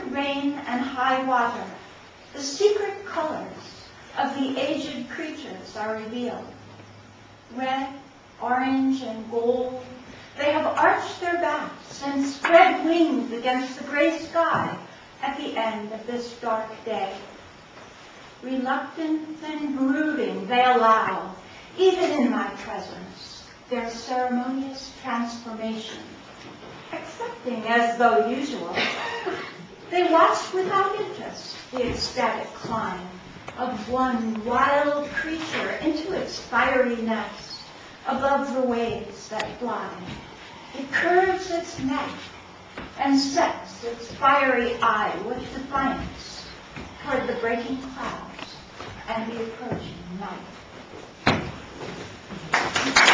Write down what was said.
rain and high water, the secret colors of the aged creatures are revealed. Red, orange, and gold, they have arched their backs and spread wings against the gray sky at the end of this dark day. Reluctant and brooding, they allow, even in my presence, their ceremonious transformation. Accepting as though usual, they watch without interest the ecstatic climb of one wild creature into its fiery nest above the waves that fly. It curves its neck and sets its fiery eye with defiance toward the breaking clouds and the approaching night.